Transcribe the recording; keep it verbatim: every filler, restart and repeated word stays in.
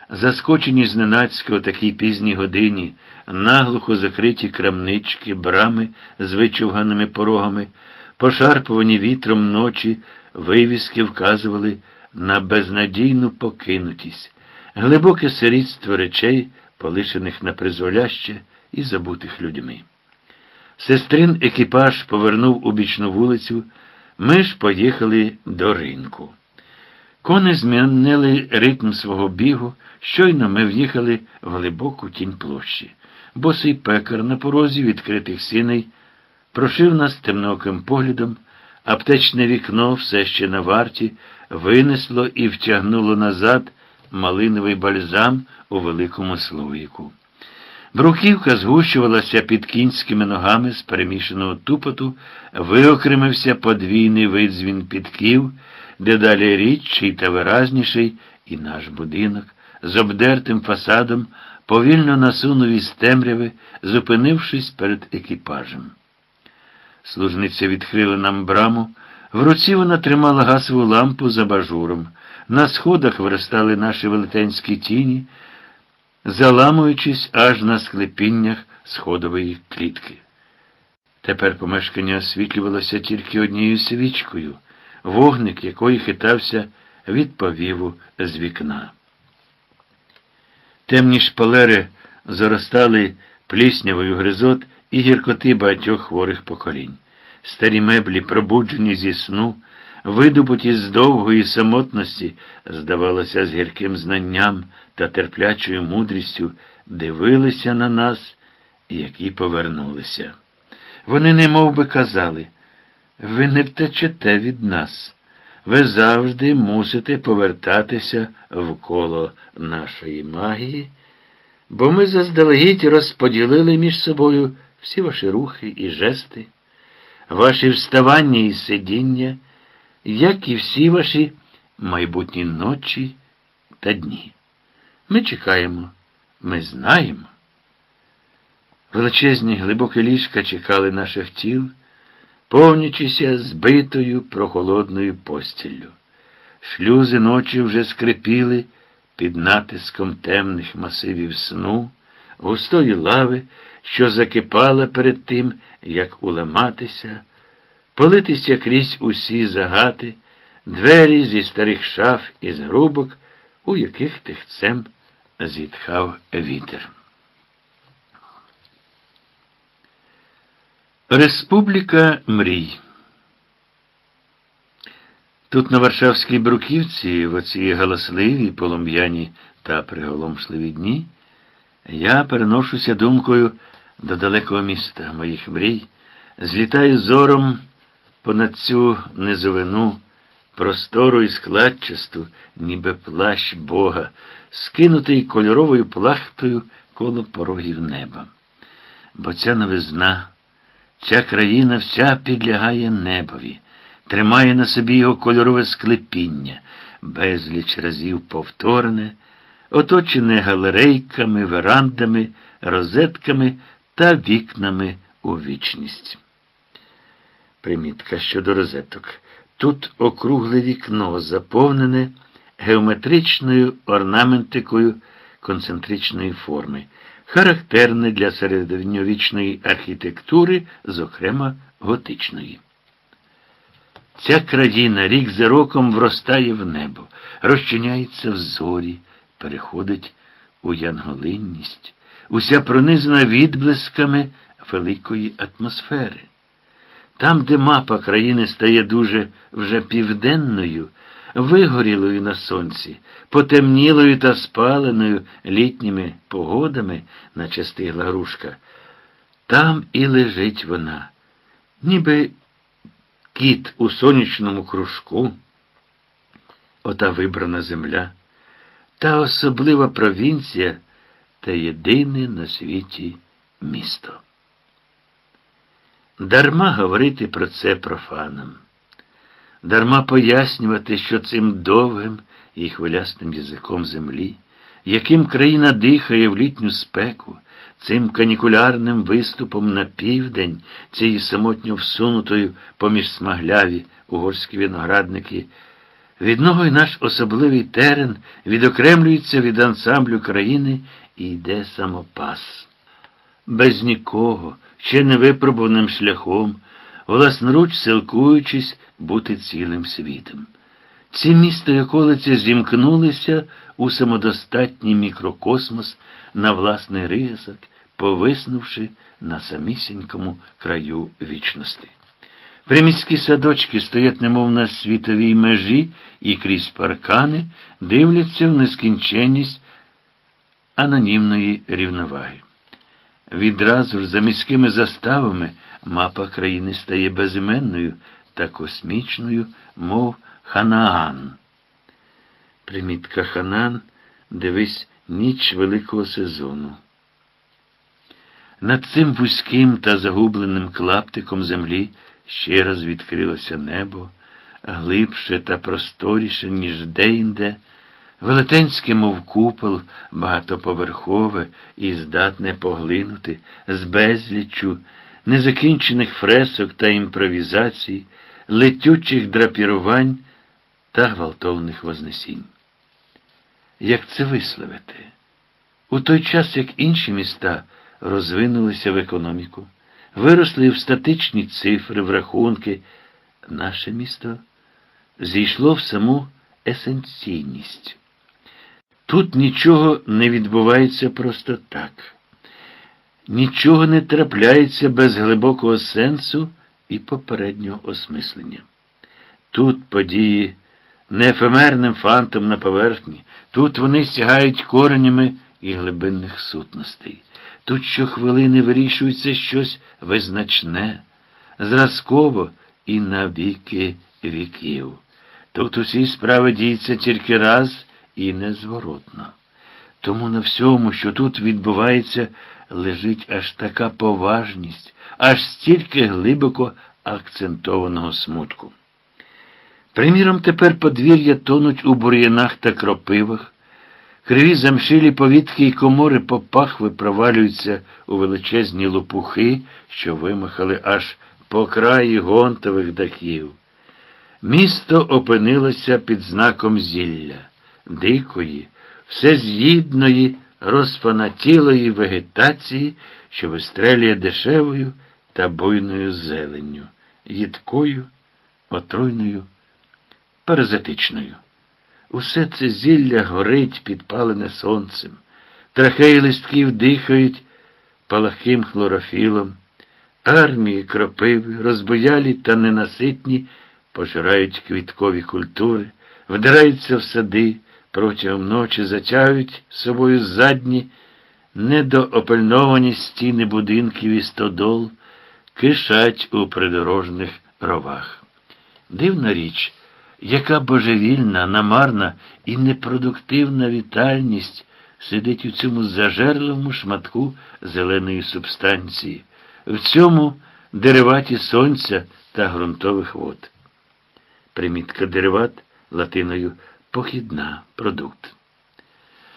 Заскочені зненацька о такій пізній годині, наглухо закриті крамнички, брами з вичовганими порогами, пошарпувані вітром ночі, вивіски вказували на безнадійну покинутість, глибоке сирітство речей, полишених на призволяще і забутих людьми. Сестрин екіпаж повернув у бічну вулицю, ми ж поїхали до ринку. Кони змінили ритм свого бігу, щойно ми в'їхали в глибоку тінь площі. Босий пекар на порозі відкритих сіней прошив нас темнооким поглядом, аптечне вікно все ще на варті винесло і втягнуло назад малиновий бальзам у великому слоїку. Бруківка згущувалася під кінськими ногами з перемішаного тупоту, виокремився подвійний видзвін підків, дедалі рідший та виразніший, і наш будинок з обдертим фасадом повільно насунув із темряви, зупинившись перед екіпажем. Служниця відкрила нам браму, в руці вона тримала газову лампу з абажуром. На сходах виростали наші велетенські тіні, заламуючись аж на склепіннях сходової клітки. Тепер помешкання освітлювалося тільки однією свічкою, вогник якої хитався від повіву з вікна. Темні шпалери заростали пліснявою гризот і гіркоти багатьох хворих поколінь. Старі меблі, пробуджені зі сну, видобуті з довгої самотності, здавалося, з гірким знанням та терплячою мудрістю, дивилися на нас, які повернулися. Вони немов би казали: ви не втечете від нас, ви завжди мусите повертатися вколо нашої магії, бо ми заздалегідь розподілили між собою всі ваші рухи і жести, ваші вставання і сидіння, як і всі ваші майбутні ночі та дні. Ми чекаємо, ми знаємо. Величезні глибокі ліжка чекали наших тіл, повнячися збитою прохолодною постіллю. Шлюзи ночі вже скрипіли під натиском темних масивів сну, густої лави, що закипала перед тим, як уламатися, политися крізь усі загати, двері зі старих шаф і згрубок, у яких тихцем зітхав вітер. Республіка мрій. Тут на Варшавській Бруківці, в оці галасливі, полум'яні та приголомшливі дні, я переношуся думкою до далекого міста моїх мрій, злітаю зором понад цю низовину, простору і складчасту, ніби плащ Бога, скинутий кольоровою плахтою коло порогів неба. Бо ця новизна, ця країна вся підлягає небові, тримає на собі його кольорове склепіння, безліч разів повторене, оточене галерейками, верандами, розетками та вікнами у вічність. Примітка щодо розеток. Тут округле вікно, заповнене геометричною орнаментикою концентричної форми, характерне для середньовічної архітектури, зокрема готичної. Ця країна рік за роком вростає в небо, розчиняється в зорі, переходить у янголинність, уся пронизана відблисками великої атмосфери. Там, де мапа країни стає дуже вже південною, вигорілою на сонці, потемнілою та спаленою літніми погодами, наче стигла грушка, там і лежить вона, ніби кіт у сонячному кружку, ота вибрана земля, та особлива провінція та єдине на світі місто. Дарма говорити про це профанам. Дарма пояснювати, що цим довгим і хвилястим язиком землі, яким країна дихає в літню спеку, цим канікулярним виступом на південь, цією самотньо всунутою поміж смагляві угорські виноградники, Відного й наш особливий терен відокремлюється від ансамблю країни і йде самопас. Без нікого, ще не випробуваним шляхом, власноруч силкуючись бути цілим світом. Ці міста й околиці зімкнулися у самодостатній мікрокосмос на власний ризик, повиснувши на самісінькому краю вічності. Приміські садочки стоять немов на світовій межі і крізь паркани дивляться в нескінченність анонімної рівноваги. Відразу ж за міськими заставами мапа країни стає безіменною та космічною, мов Ханаан. Примітка Ханаан, дивись, ніч великого сезону. Над цим вузьким та загубленим клаптиком землі ще раз відкрилося небо, глибше та просторіше, ніж де-інде, велетенське, мов купол, багатоповерхове і здатне поглинути з безліччю незакінчених фресок та імпровізацій, летючих драпірувань та гвалтовних вознесінь. Як це висловити? У той час, як інші міста розвинулися в економіку, виросли в статичні цифри, в рахунки, наше місто зійшло в саму есенційність. Тут нічого не відбувається просто так. Нічого не трапляється без глибокого сенсу і попереднього осмислення. Тут події не ефемерним фантом на поверхні, тут вони сягають коренями і глибинних сутностей. Тут щохвилини вирішується щось визначне, зразково і на віки віків. Тут усі справи діються тільки раз і незворотно. Тому на всьому, що тут відбувається, лежить аж така поважність, аж стільки глибоко акцентованого смутку. Приміром, тепер подвір'я тонуть у бур'янах та кропивах, криві замшилі повітки й комори попахви провалюються у величезні лопухи, що вимахали аж по краї гонтових дахів. Місто опинилося під знаком зілля, дикої, всез'їдної, розфанатілої вегетації, що вистрелює дешевою та буйною зеленню, їдкою, отруйною, паразитичною. Усе це зілля горить, підпалене сонцем, трахеї листків дихають палахим хлорофілом, армії кропиви, розбоялі та ненаситні, пожирають квіткові культури, вдираються в сади, протягом ночі затяють собою задні, недоопильновані стіни будинків і стодол, кишать у придорожних ровах. Дивна річ, яка божевільна, намарна і непродуктивна вітальність сидить у цьому зажерливому шматку зеленої субстанції, в цьому дериваті сонця та ґрунтових вод. Примітка дериват латиною похідна, продукт.